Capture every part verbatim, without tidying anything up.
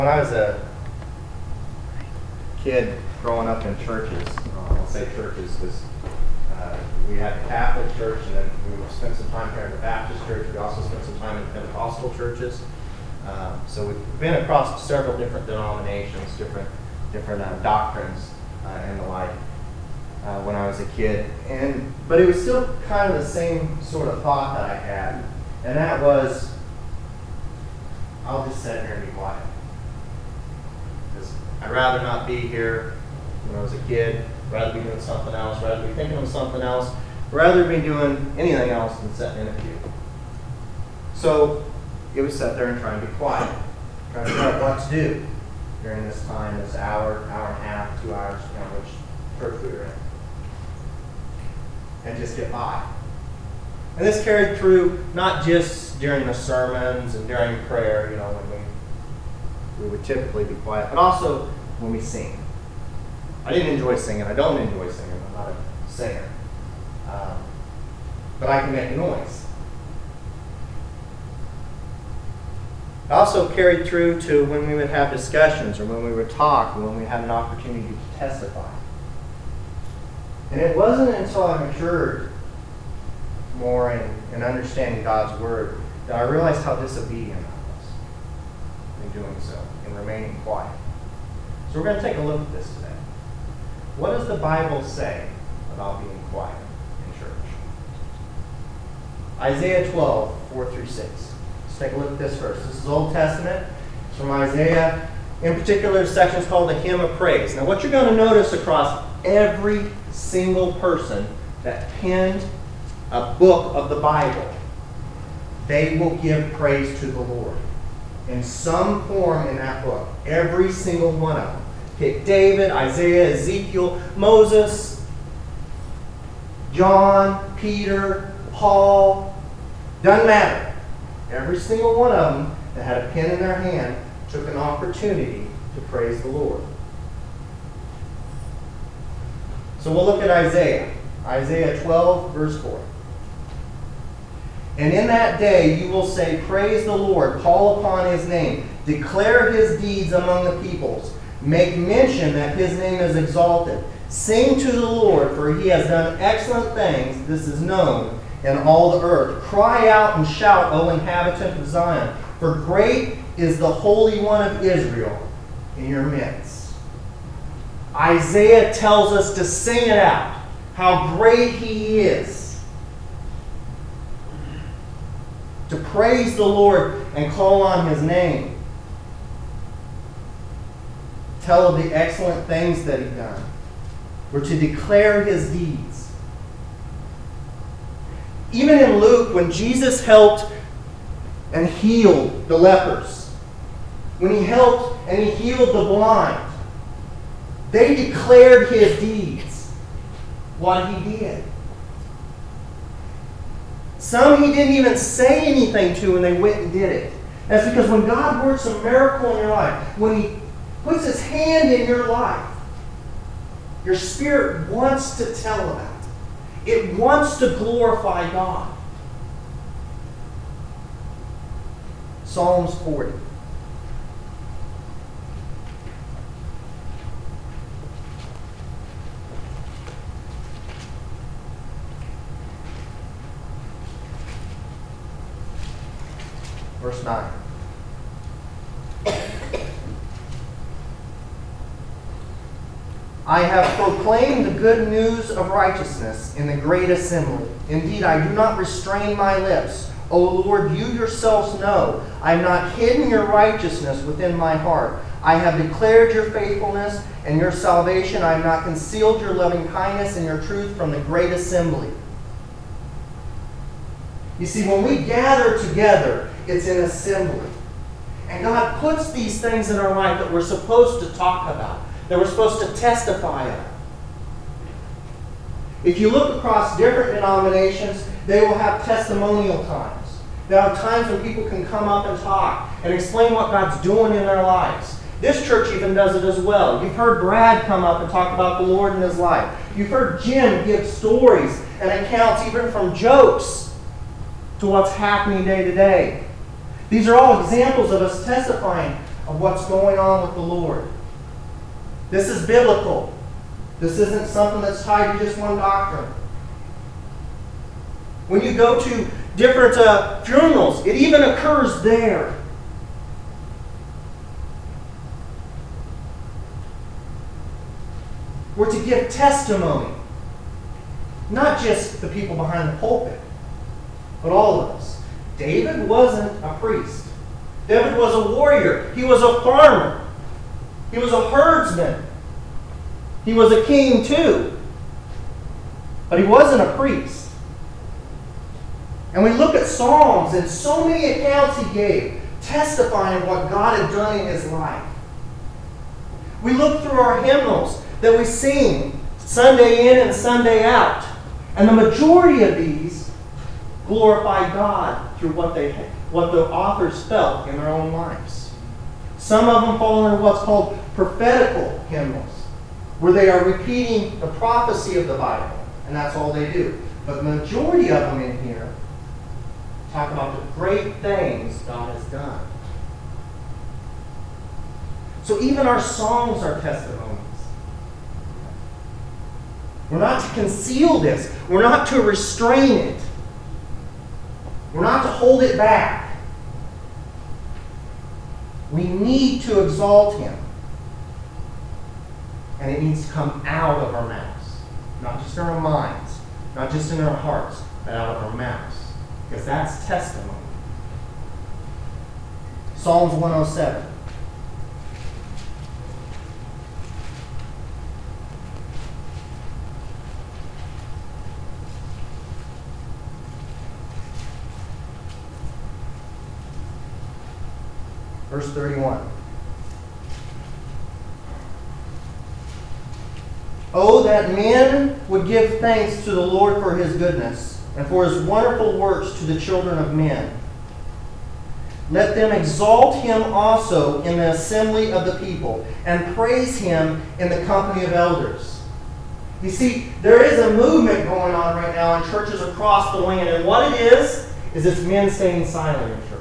When I was a kid growing up in churches, uh, I'll say churches because uh, we had the Catholic church, and then we spent some time here in the Baptist church. We also spent some time in Pentecostal churches. Um, so we've been across several different denominations, different different uh, doctrines, uh, and the like. Uh, when I was a kid, and but it was still kind of the same sort of thought that I had, and that was, I'll just sit here and be quiet. Because I'd rather not be here when I was a kid, rather be doing something else, rather be thinking of something else, rather be doing anything else than sitting in a pew. So it was sit there and trying to be quiet, trying to figure out what to do during this time, this hour, hour and a half, two hours, you know, which church we were in, and just get by. And this carried through not just during the sermons and during prayer, you know, when we, we would typically be quiet, but also when we sing. I didn't enjoy singing. I don't enjoy singing. I'm not a singer. Um, but I can make a noise. It also carried through to when we would have discussions or when we would talk or when we had an opportunity to testify. And it wasn't until I matured more in, in understanding God's Word that I realized how disobedient I was in doing so, in remaining quiet. So we're going to take a look at this today. What does the Bible say about being quiet in church? Isaiah twelve, four through six. Let's take a look at this first. This is Old Testament. It's from Isaiah. In particular, the section is called the Hymn of Praise. Now, what you're going to notice across every single person that penned a book of the Bible, they will give praise to the Lord in some form in that book. Every single one of them. Pick David, Isaiah, Ezekiel, Moses, John, Peter, Paul. Doesn't matter. Every single one of them that had a pen in their hand took an opportunity to praise the Lord. So we'll look at Isaiah. Isaiah twelve, verse four. And in that day you will say, praise the Lord, call upon his name, declare his deeds among the peoples, make mention that his name is exalted. Sing to the Lord, for he has done excellent things. This is known in all the earth. Cry out and shout, O inhabitant of Zion, for great is the Holy One of Israel in your midst. Isaiah tells us to sing it out, how great he is. To praise the Lord and call on his name. Tell of the excellent things that he's done. We're to declare his deeds. Even in Luke, when Jesus helped and healed the lepers, when he helped and he healed the blind, they declared his deeds, what he did. Some he didn't even say anything to and they went and did it. That's because when God works a miracle in your life, when he puts his hand in your life, your spirit wants to tell about it. It wants to glorify God. Psalms forty. Verse nine. I have proclaimed the good news of righteousness in the great assembly. Indeed, I do not restrain my lips. O Lord, you yourselves know. I have not hidden your righteousness within my heart. I have declared your faithfulness and your salvation. I have not concealed your loving kindness and your truth from the great assembly. You see, when we gather together, it's an assembly. And God puts these things in our life that we're supposed to talk about, that we're supposed to testify of. If you look across different denominations, they will have testimonial times. There are times when people can come up and talk and explain what God's doing in their lives. This church even does it as well. You've heard Brad come up and talk about the Lord in his life. You've heard Jim give stories and accounts, even from jokes, to what's happening day to day. These are all examples of us testifying of what's going on with the Lord. This is biblical. This isn't something that's tied to just one doctrine. When you go to different uh, funerals, it even occurs there. We're to give testimony. Not just the people behind the pulpit, but all of us. David wasn't a priest. David was a warrior. He was a farmer. He was a herdsman. He was a king too. But he wasn't a priest. And we look at Psalms and so many accounts he gave, testifying of what God had done in his life. We look through our hymnals that we sing Sunday in and Sunday out. And the majority of these glorify God through what they what the authors felt in their own lives. Some of them fall under what's called prophetical hymnals, where they are repeating the prophecy of the Bible, and that's all they do. But the majority of them in here talk about the great things God has done. So even our songs are testimonies. We're not to conceal this. We're not to restrain it. We're not to hold it back. We need to exalt Him. And it needs to come out of our mouths. Not just in our minds. Not just in our hearts. But out of our mouths. Because that's testimony. Psalms one oh seven. Verse thirty-one. Oh, that men would give thanks to the Lord for His goodness, and for His wonderful works to the children of men. Let them exalt Him also in the assembly of the people, and praise Him in the company of elders. You see, there is a movement going on right now in churches across the land, and what it is, is it's men staying silent in church.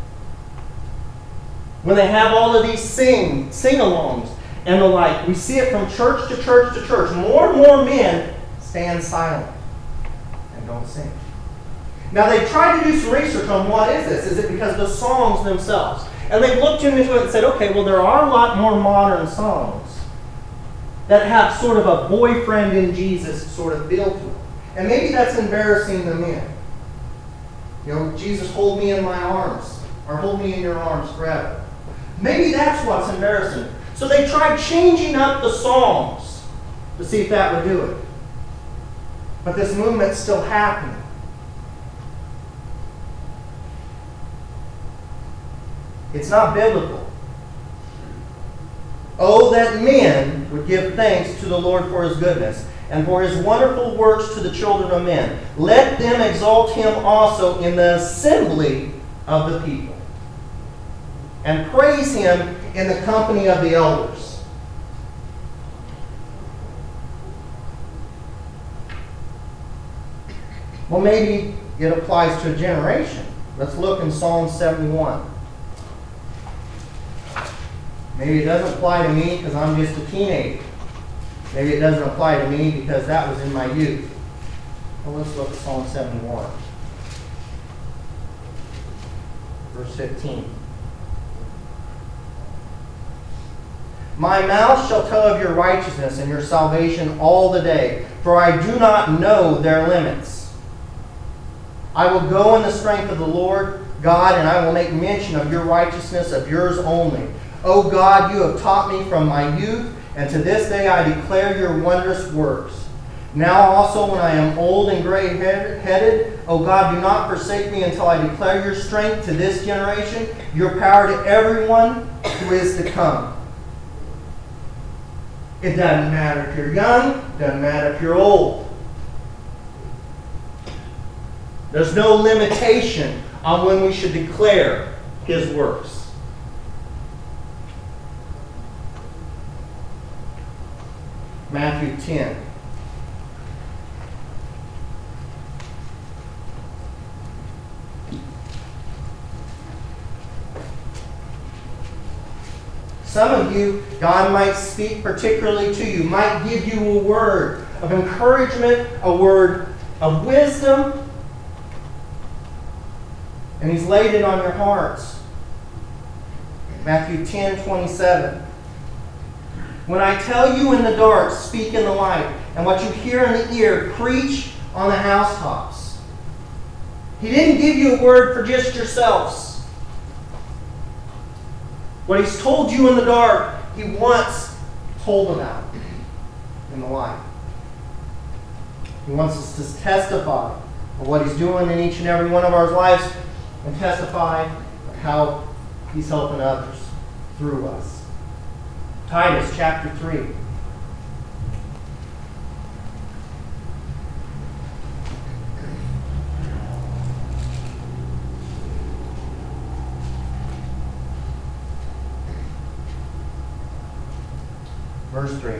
When they have all of these sing, sing-alongs and the like, we see it from church to church to church. More and more men stand silent and don't sing. Now, they've tried to do some research on what is this. Is it because of the songs themselves? And they've looked into it and said, okay, well, there are a lot more modern songs that have sort of a boyfriend in Jesus sort of feel to them. And maybe that's embarrassing the men. You know, Jesus, hold me in my arms, or hold me in your arms forever. Maybe that's what's embarrassing. So they tried changing up the songs to see if that would do it. But this movement's still happening. It's not biblical. Oh, that men would give thanks to the Lord for His goodness, and for His wonderful works to the children of men. Let them exalt Him also in the assembly of the people, and praise Him in the company of the elders. Well, maybe it applies to a generation. Let's look in Psalm seventy-one. Maybe it doesn't apply to me because I'm just a teenager. Maybe it doesn't apply to me because that was in my youth. Well, let's look at Psalm seventy-one. Verse fifteen. My mouth shall tell of your righteousness and your salvation all the day, for I do not know their limits. I will go in the strength of the Lord God, and I will make mention of your righteousness, of yours only. O God, you have taught me from my youth, and to this day I declare your wondrous works. Now also when I am old and gray-headed, O God, do not forsake me until I declare your strength to this generation, your power to everyone who is to come. It doesn't matter if you're young, it doesn't matter if you're old. There's no limitation on when we should declare His works. Matthew ten. some of you, God might speak particularly to you, might give you a word of encouragement, a word of wisdom, and He's laid it on your hearts. Matthew ten twenty-seven. When I tell you in the dark, speak in the light, and what you hear in the ear, preach on the housetops. He didn't give you a word for just yourselves. What He's told you in the dark, He wants told about in the light. He wants us to testify of what He's doing in each and every one of our lives and testify of how He's helping others through us. Titus chapter three. Verse three.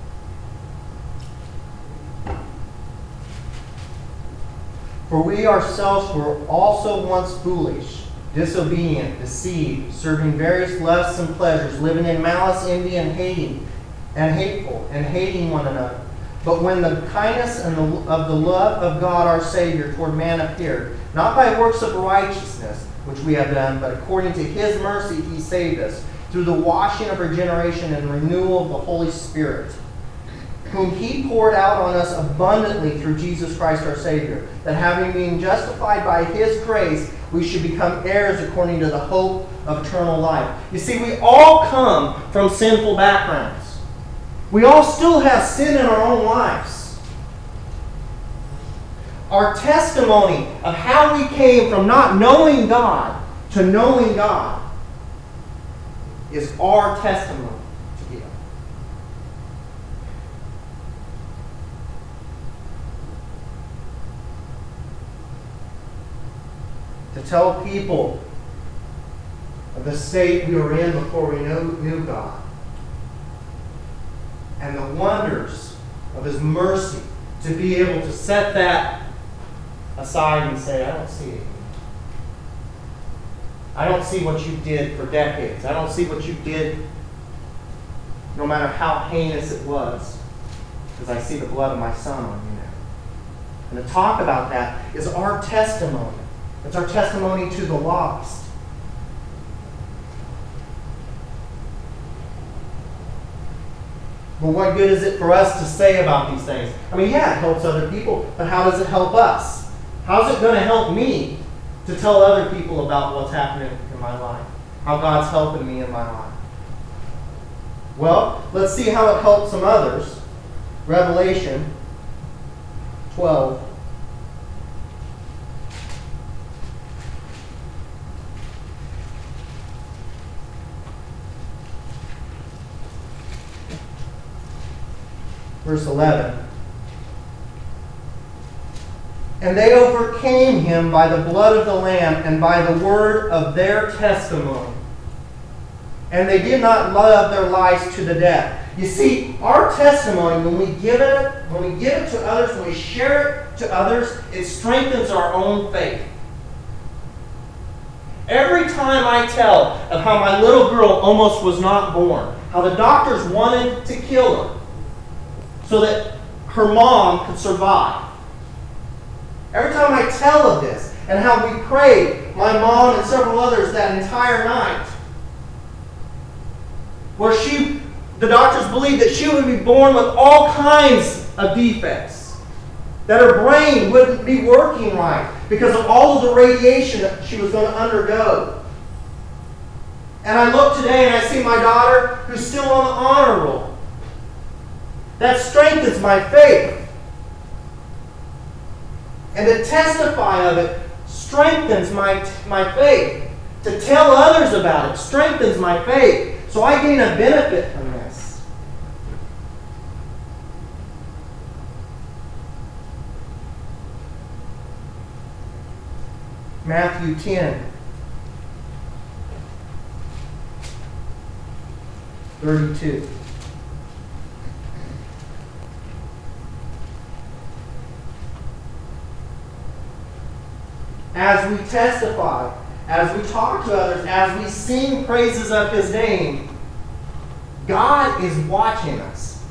For we ourselves were also once foolish, disobedient, deceived, serving various lusts and pleasures, living in malice, envy, and hating, and hateful, and hating one another. But when the kindness and the, of the love of God our Savior toward man appeared, not by works of righteousness which we have done, but according to His mercy He saved us, through the washing of regeneration and renewal of the Holy Spirit, whom He poured out on us abundantly through Jesus Christ our Savior, that having been justified by His grace, we should become heirs according to the hope of eternal life. You see, we all come from sinful backgrounds. We all still have sin in our own lives. Our testimony of how we came from not knowing God to knowing God is our testimony to Him. To tell people of the state we were in before we knew, knew God, and the wonders of His mercy, to be able to set that aside and say, I don't see it. I don't see what you did for decades. I don't see what you did no matter how heinous it was, because I see the blood of my Son on you now. And to talk about that is our testimony. It's our testimony to the lost. Well, what good is it for us to say about these things? I mean, yeah, it helps other people, but how does it help us? How's it going to help me to tell other people about what's happening in my life? How God's helping me in my life? Well, let's see how it helps some others. Revelation twelve. Verse eleven. And they overcame him by the blood of the Lamb and by the word of their testimony. And they did not love their lives to the death. You see, our testimony, when we give it, when we give it to others, when we share it to others, it strengthens our own faith. Every time I tell of how my little girl almost was not born, how the doctors wanted to kill her so that her mom could survive. Every time I tell of this and how we prayed, my mom and several others, that entire night, where she, the doctors believed that she would be born with all kinds of defects, that her brain wouldn't be working right because of all of the radiation that she was going to undergo. And I look today and I see my daughter who's still on the honor roll. That strengthens my faith. And to testify of it strengthens my, my faith. To tell others about it strengthens my faith. So I gain a benefit from this. Matthew ten. thirty-two. As we testify, as we talk to others, as we sing praises of His name, God is watching us.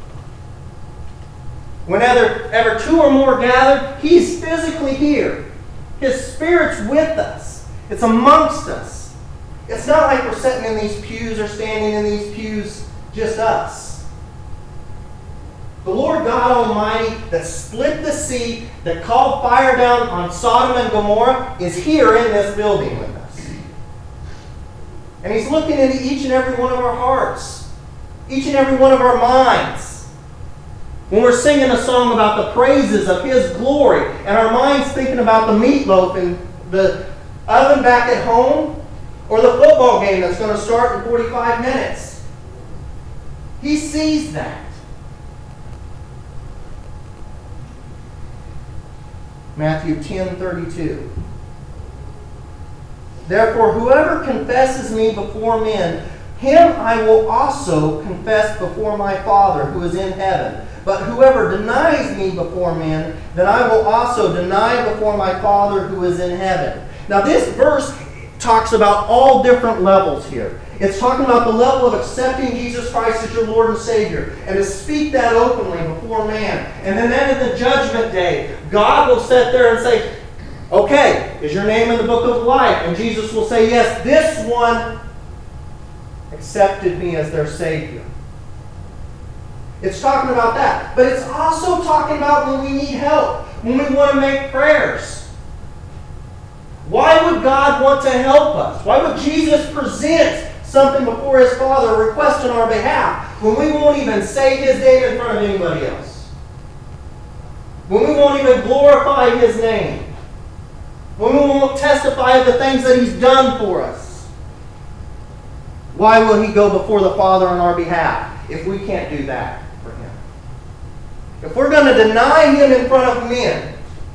Whenever ever two or more gathered, He's physically here. His Spirit's with us. It's amongst us. It's not like we're sitting in these pews or standing in these pews, just us. The Lord God Almighty that split the sea, that called fire down on Sodom and Gomorrah, is here in this building with us. And He's looking into each and every one of our hearts, each and every one of our minds. When we're singing a song about the praises of His glory, and our minds thinking about the meatloaf in the oven back at home, or the football game that's going to start in forty-five minutes, He sees that. Matthew ten thirty-two. Therefore, whoever confesses me before men, him I will also confess before my Father who is in heaven. But whoever denies me before men, then I will also deny before my Father who is in heaven. Now this verse talks about all different levels here. It's talking about the level of accepting Jesus Christ as your Lord and Savior, and to speak that openly before man. And then, then in the judgment day, God will sit there and say, okay, is your name in the book of life? And Jesus will say, yes, this one accepted me as their Savior. It's talking about that. But it's also talking about when we need help, when we want to make prayers. Why would God want to help us? Why would Jesus present something before His Father, a request on our behalf, when we won't even say His name in front of anybody else? When we won't even glorify His name? When we won't testify of the things that He's done for us? Why will He go before the Father on our behalf if we can't do that for Him? If we're going to deny Him in front of men,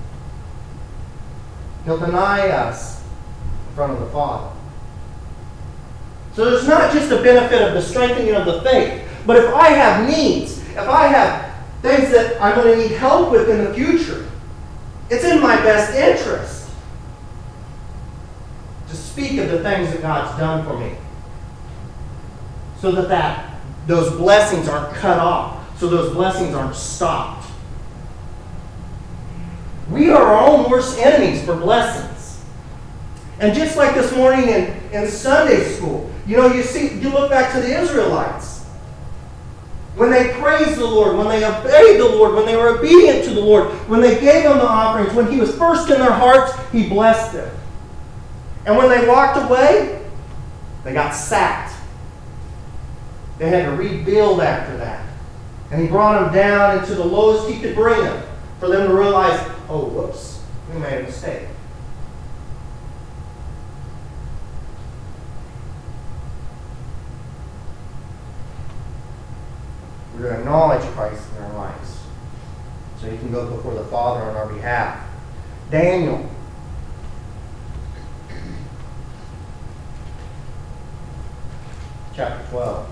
He'll deny us in front of the Father. So there's not just a benefit of the strengthening of the faith, but if I have needs, if I have things that I'm going to need help with in the future, it's in my best interest to speak of the things that God's done for me, so that, that those blessings aren't cut off, so those blessings aren't stopped. We are our own worst enemies for blessings. And just like this morning in, in Sunday school, you know, you see, you look back to the Israelites. When they praised the Lord, when they obeyed the Lord, when they were obedient to the Lord, when they gave Him the offerings, when He was first in their hearts, He blessed them. And when they walked away, they got sacked. They had to rebuild after that. And He brought them down into the lowest He could bring them, for them to realize, oh, whoops, we made a mistake. We're going to acknowledge Christ in our lives, so He can go before the Father on our behalf. Daniel. Chapter twelve.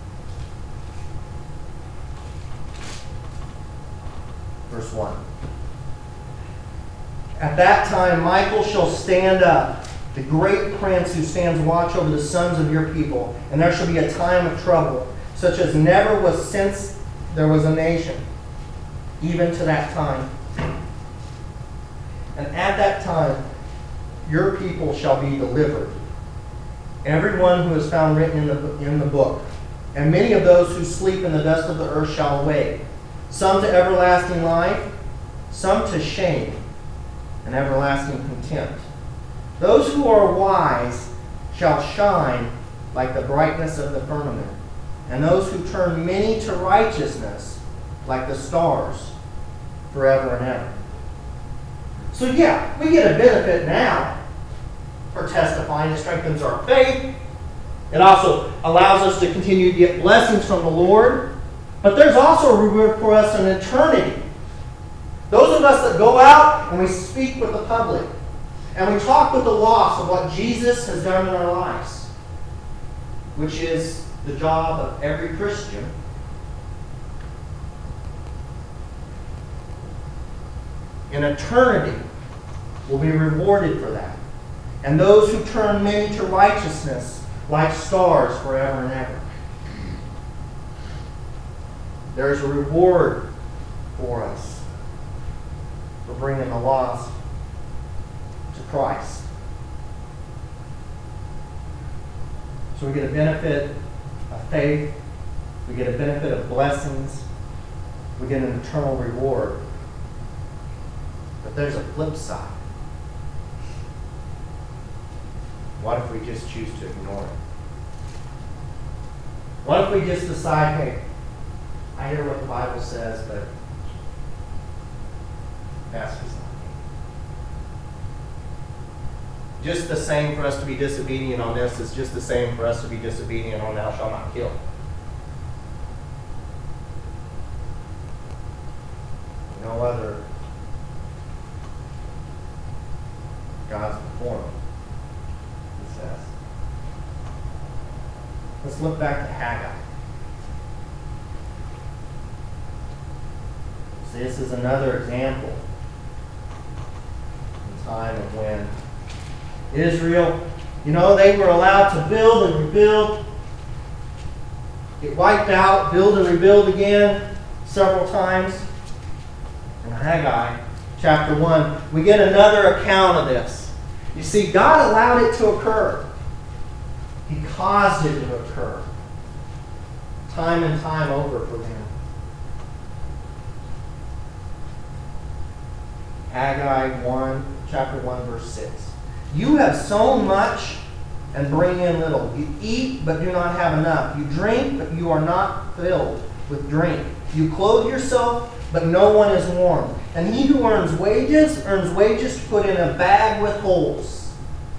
Verse one. At that time Michael shall stand up, the great prince who stands watch over the sons of your people, and there shall be a time of trouble, such as never was since there was a nation, even to that time. And at that time your people shall be delivered, everyone who is found written in the, in the book. And many of those who sleep in the dust of the earth shall awake, some to everlasting life, some to shame and everlasting contempt. Those who are wise shall shine like the brightness of the firmament, and those who turn many to righteousness like the stars forever and ever. So yeah, we get a benefit now for testifying. It strengthens our faith. It also allows us to continue to get blessings from the Lord. But there's also a reward for us in eternity. Those of us that go out and we speak with the public, and we talk with the lost of what Jesus has done in our lives, which is the job of every Christian. In eternity, will be rewarded for that. And those who turn many to righteousness like stars forever and ever. There's a reward for us for bringing the lost to Christ. So we get a benefit of faith. We get a benefit of blessings. We get an eternal reward. But there's a flip side. What if we just choose to ignore it? What if we just decide, hey, I hear what the Bible says, but that's just not me. Just the same for us to be disobedient on this is just the same for us to be disobedient on thou shalt not kill. No other God's before him, he says. Let's look back to Haggai. See, this is another example in time of when Israel, you know, they were allowed to build and rebuild, get wiped out, build and rebuild again several times. In Haggai chapter one, we get another account of this. You see, God allowed it to occur. He caused it to occur time and time over for them. Haggai one, chapter one, verse six. You have sown much and bring in little. You eat, but do not have enough. You drink, but you are not filled with drink. You clothe yourself, but no one is warm. And he who earns wages, earns wages to put in a bag with holes.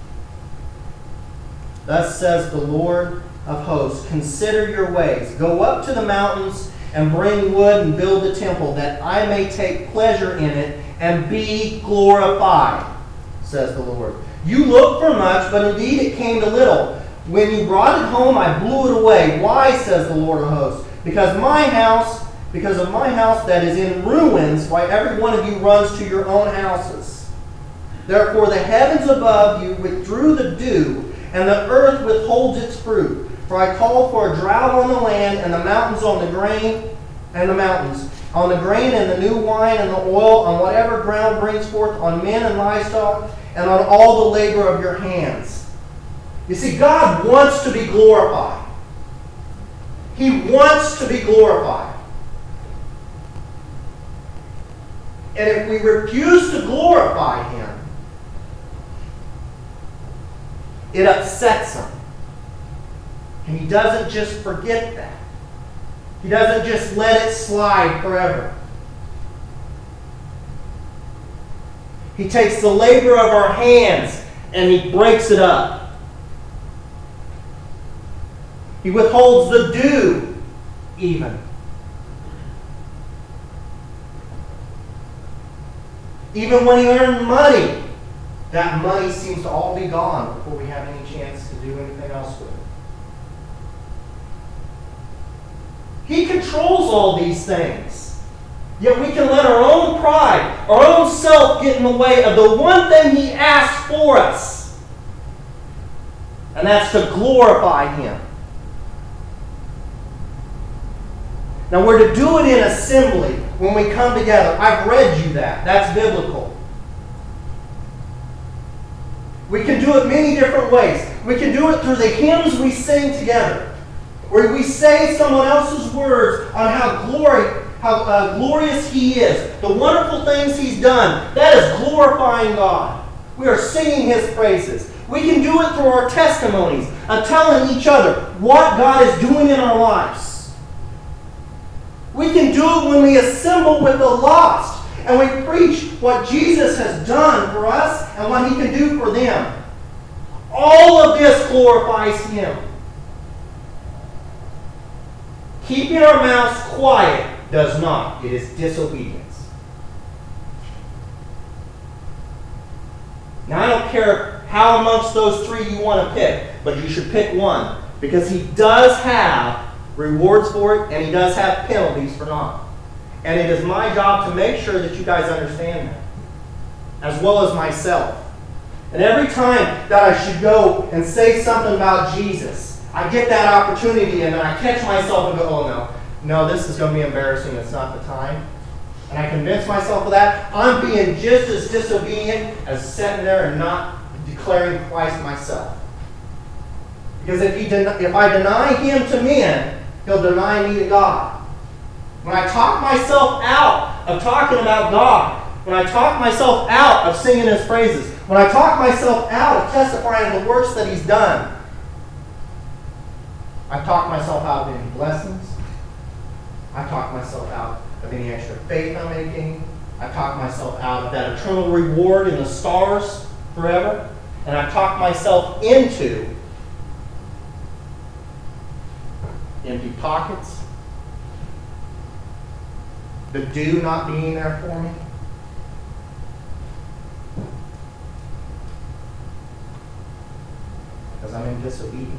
Thus says the Lord of hosts, consider your ways. Go up to the mountains and bring wood and build the temple, that I may take pleasure in it and be glorified, says the Lord. You looked for much, but indeed it came to little. When you brought it home, I blew it away. Why, says the Lord of hosts? Because my house, because of my house that is in ruins, why every one of you runs to your own houses. Therefore the heavens above you withdrew the dew, and the earth withholds its fruit. For I call for a drought on the land, and the mountains on the grain, and the mountains on the grain and the new wine and the oil, on whatever ground brings forth, on men and livestock, and on all the labor of your hands. You see, God wants to be glorified. He wants to be glorified. And if we refuse to glorify Him, it upsets Him. And He doesn't just forget that. He doesn't just let it slide forever. He takes the labor of our hands and He breaks it up. He withholds the dew even. Even when He earned money, that money seems to all be gone before we have any chance to do anything else with it. He controls all these things. Yet we can let our own pride, our own self get in the way of the one thing He asked for us. And that's to glorify Him. Now we're to do it in assembly when we come together. I've read you that. That's biblical. We can do it many different ways. We can do it through the hymns we sing together, where we say someone else's words on how glory, how uh, glorious He is, the wonderful things He's done. That is glorifying God. We are singing His praises. We can do it through our testimonies, of telling each other what God is doing in our lives. We can do it when we assemble with the lost and we preach what Jesus has done for us and what He can do for them. All of this glorifies Him. Keeping our mouths quiet does not. It is disobedience. Now, I don't care how amongst those three you want to pick, but you should pick one, because He does have rewards for it, and He does have penalties for not. And it is my job to make sure that you guys understand that, as well as myself. And every time that I should go and say something about Jesus, I get that opportunity and then I catch myself and go, oh no, no, this is going to be embarrassing. It's not the time. And I convince myself of that. I'm being just as disobedient as sitting there and not declaring Christ myself. Because if, he den- if I deny him to men, he'll deny me to God. When I talk myself out of talking about God, when I talk myself out of singing his praises, when I talk myself out of testifying of the works that he's done, I talk myself out of any blessings. I talk myself out of any extra faith I'm making. I talk myself out of that eternal reward in the stars forever. And I talk myself into empty pockets, the dew not being there for me. Because I'm in disobedience.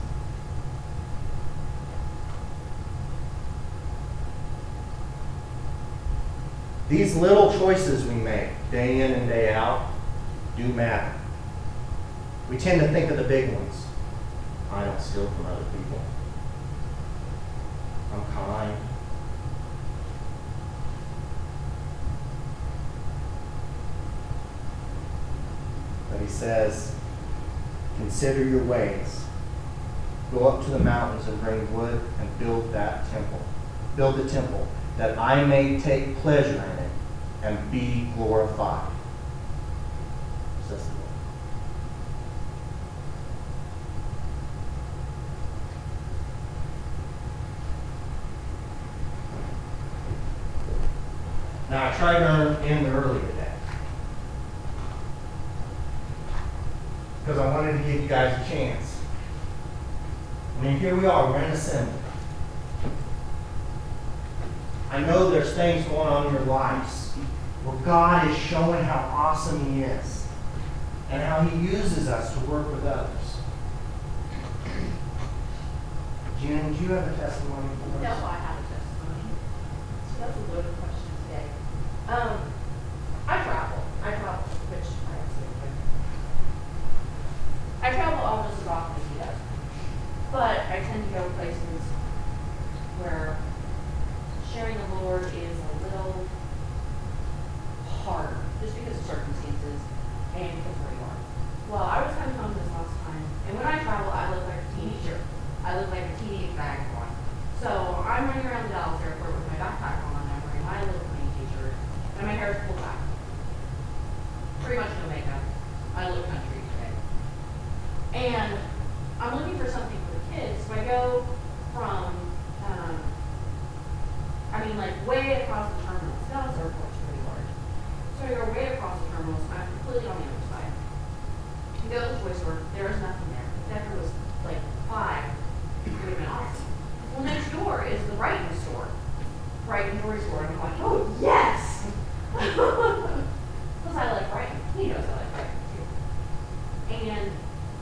These little choices we make, day in and day out, do matter. We tend to think of the big ones. I don't steal from other people. I'm kind. But he says, consider your ways. Go up to the mountains and bring wood and build that temple. Build the temple, that I may take pleasure in it and be glorified. Says the Lord. Now, I tried to end early today because I wanted to give you guys a chance. I mean, here we are, we're in assembly. I know there's things going on in your lives where God is showing how awesome he is and how he uses us to work with others. Jen, do you have a testimony for us? No, I have a testimony. So that's a loaded question today. Um, I travel. I travel, which I absolutely I travel almost as often as he does. But I tend to go places where sharing the Lord is a little harder, just because of circumstances and because where you are. Well, I was coming home this last time, and when I travel, I look like a teenager. I look like a teenage vagabond. So I'm running around the Dallas airport with my backpack on, I'm wearing my little tiny t-shirt, and my hair is pulled back. Pretty much no makeup. I look country today. And I'm looking for something for the kids, so I go from, um, I mean, like way across the terminals. Dallas airport's pretty large. So I go way across the terminals, and I'm completely on the other side. You go to the toy store, there is nothing there. If there was like five, it would have been awesome. Well, next door is the Brighton store. Brighton jewelry store. And I'm like, oh, yes! Because I like Brighton. He knows I like Brighton, too. And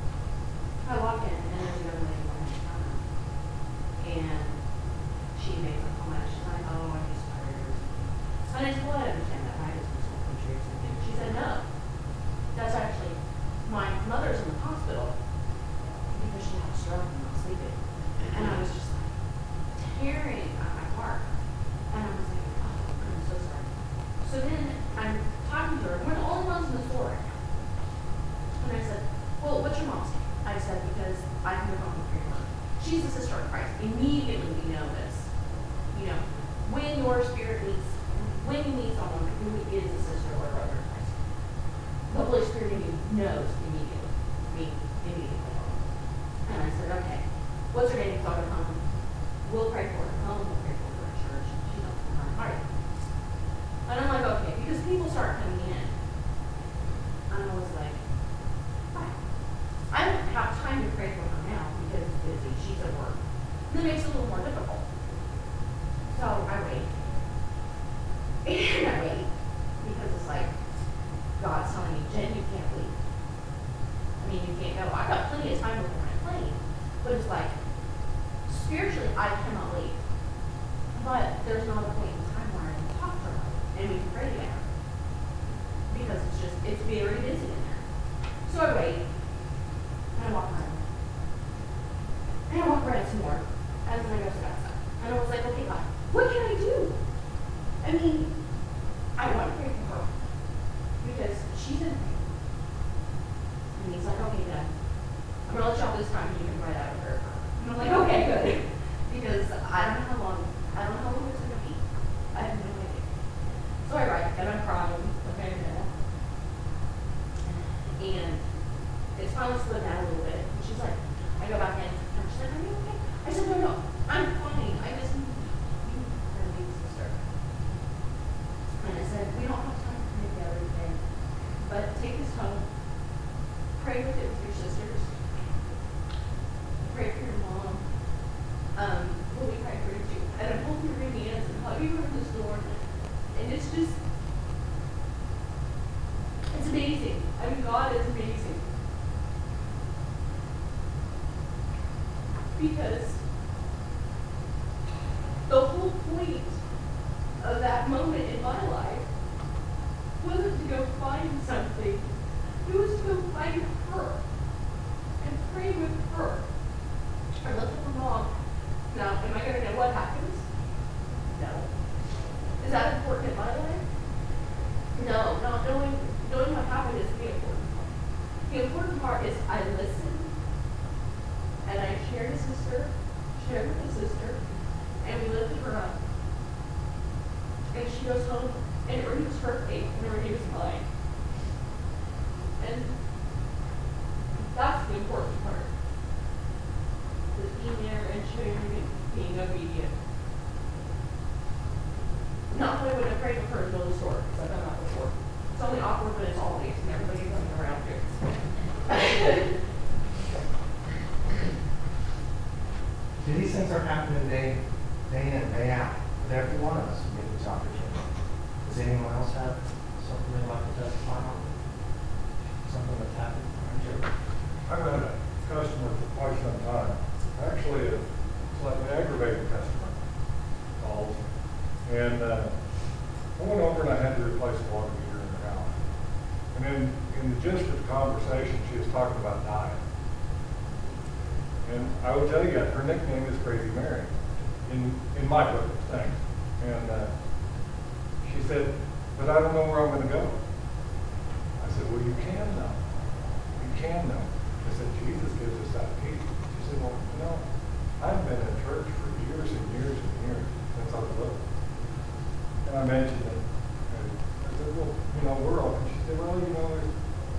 I walk in, and there's a young lady behind the counter. And she makes a comment. She's like, oh, I'm just tired. And I said, well, I understand that. My husband's from country or something. She said, no. That's actually, my mother's in the hospital because she had a stroke and not sleeping. And I was just like, tearing at my heart. And I was like, oh, I'm so sorry. So then I'm talking to her. We're the only ones in the store right now. And I said, well, what's your mom's name? I said, because I can move on with her. She's a sister of Christ. Immediately we know this. You know, when your spirit meets, when you meet someone who is a sister or brother of Christ, the Holy Spirit in you knows immediately. I mean, immediately. And I said, okay, what's her name? So I'll come. We'll pray for her at home. We'll pray for her at church. She don't come her heart. And I'm like, okay, because people start coming in. And I was like, fine. I don't have time to pray for her now because it's busy. She's at work. And it makes it a little more difficult. So I wait. And I wait. Because it's like, God's telling me, Jen, you can't leave. I mean, you can't go. I've got plenty of time before my plane. But it's like, spiritually, I cannot leave. But there's not a point in time where I can talk to her and we can pray together. Because it's just, it's very busy in there. So I wait. And I walk around. And I walk around some more. And then I go sit outside. And I was like, okay, God, I mean, I want to pray for her because she's in pain. And he's like, okay, Dad, I'm gonna let you off this time. You can write out a prayer for her. And I'm like, okay, good, because I don't know how long. I don't know how long it's gonna be. I have no idea. So I write, and I'm crying. Okay, and it's finally slowed down a little bit. And she's like, I go back in, and she's like, are you okay? I said, no, no, I'm fine. I just need you to be sister. And I said, we don't have time to pray together today, but take this home, pray with it with your sisters, pray for your mom. Um, we'll be praying for you too. And I'm holding your hands and hugging her in the storm. And it's just, it's amazing. I mean, God is amazing. Because the whole point of that moment in my life wasn't to go find something. It was to go find her and pray with her. I looked at my mom. Now, am I going to know what happens? No. Is that important in my life? No, not knowing, knowing what happened is the important part. The important part is I listened, and I shared a sister, shared with a sister, and we lifted her up. And she goes home, and it reduced her faith, and it reduced mine. And that's the important part. Is being there and showing her being obedient. Not that I would have prayed for her in the store, because I've done that before. It's only awkward when it's always and everybody's running around here. These things are happening day, day in, day out, with every one of us who get this opportunity. Does anyone else have something they'd like to testify on? Something that's happened? I've had a customer for quite some time. Actually, a slightly aggravated customer calls. And uh, I went over and I had to replace the water heater in her house. And then in the gist of the conversation, she was talking about dying. And I will tell you, her nickname is Crazy Mary, in, in my book of things. And uh, she said, but I don't know where I'm going to go. I said, well, you can know. You can know. I said, Jesus gives us that peace. She said, well, you know, I've been in church for years and years and years since I was little. And I mentioned it. And I said, well, you know, we're all. And she said, well, you know, there's,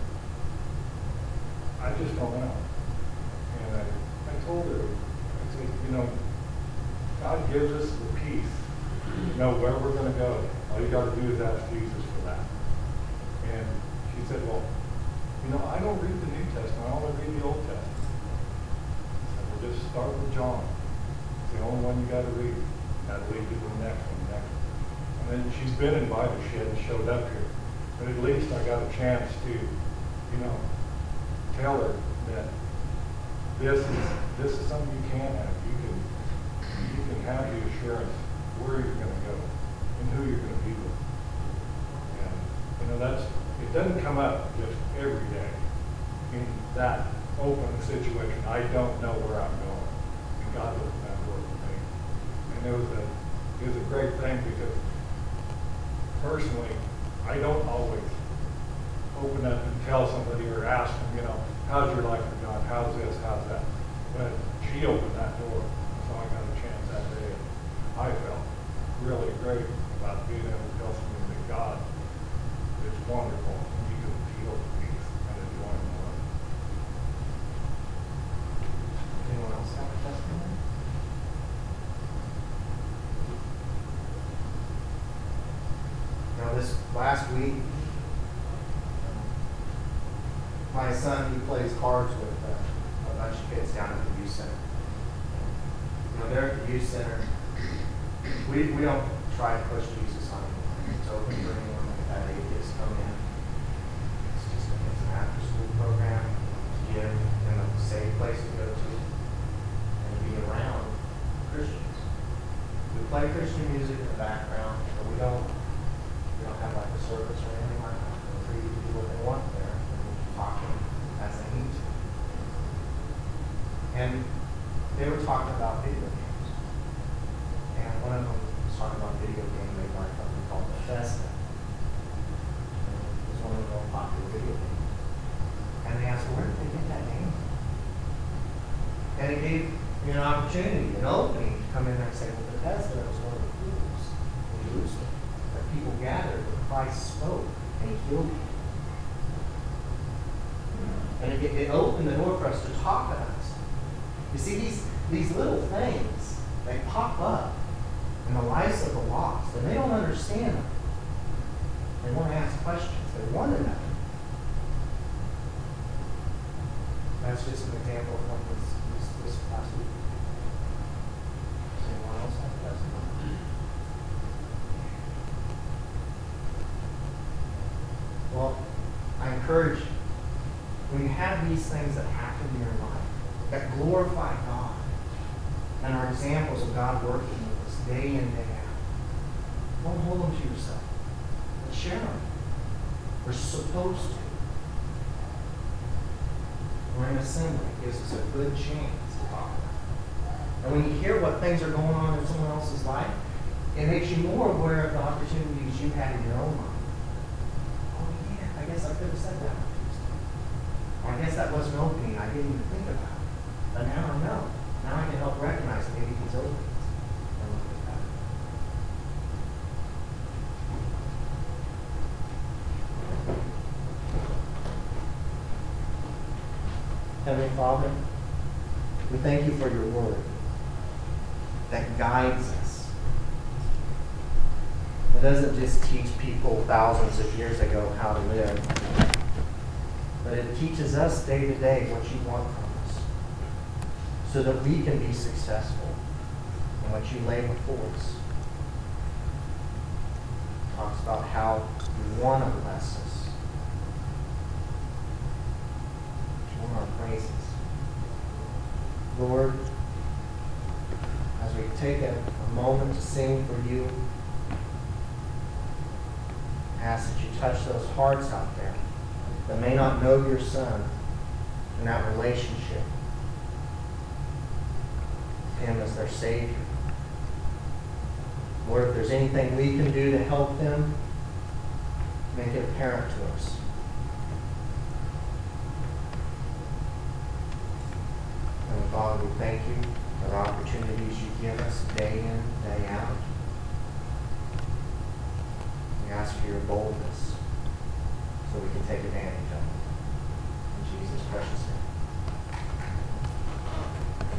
I just don't know. And I, I told her, I said, you know, God gives us the peace to know where we're going to go. All you got to do is ask Jesus for that. And she said, well, you know, I don't read the New Testament. I only read the Old Testament. I said, well, just start with John. It's the only one you got to read. That'll lead you to the next one, the next one. And then she's been invited. She hadn't showed up here. But at least I got a chance to, you know, tell her that this is this is something you can have. You can you can have the assurance where you're going to go and who you're going to be with. And you know that's it doesn't come up just every day in that open situation. I don't know where I'm going, and God opened that door for me. And it was a it was a great thing because personally, I don't always open up and tell somebody or ask them, you know, how's your life with God? How's this? How's that? But she opened that door, so I got a chance that day. I felt really great about being able to tell somebody that God is wonderful and you can feel the peace and the joy in the Lord. Anyone else have a testimony? Now, this last week, my son, he plays cards with uh, a bunch of kids down at the youth center. You know, they're at the youth center. We, we don't try to push Jesus on anyone. It's open for anyone that atheists come in. It's just it's an after-school program to give them a safe place to go to and be around Christians. We play Christian music in the background, but we don't we don't have like a service or anything like that. They're free to do what they want there. Talking as they need to. And they were talking about video games. And one of them was talking about video game they like on the gave me an opportunity, an opening to come in there and say, well, Bethesda was one of the pools in Jerusalem that people gathered where Christ spoke and he healed people. And it, it opened the door for us to talk about it. You see, these, these little things, they pop up in the lives of the lost, and they don't understand them. They want to ask questions. They want to know. That's just an example of what was this, this last week. Does anyone else have a testimony? Well, I encourage you, when you have these things that happen in your life, that glorify God, and are examples of God working with us day in, day out, don't hold them to yourself, but share them. We're supposed to. We're in assembly. It gives us a good chance to talk about it. And when you hear what things are going on in someone else's life, it makes you more aware of the opportunities you had in your own life. Oh yeah, I guess I could have said that on Tuesday. Or I guess that was an opening I didn't even think about. But now I know. Now I can help recognize maybe these openings. And look at that. Heavenly Father, we thank you for your word that guides us. It doesn't just teach people thousands of years ago how to live, but it teaches us day to day what you want from us so that we can be successful in what you lay before us. It talks about how you want to bless us. Our praises. Lord, as we take a, a moment to sing for you, I ask that you touch those hearts out there that may not know your Son in that relationship with him as their Savior. Lord, if there's anything we can do to help them, make it apparent to us. And Father, we thank you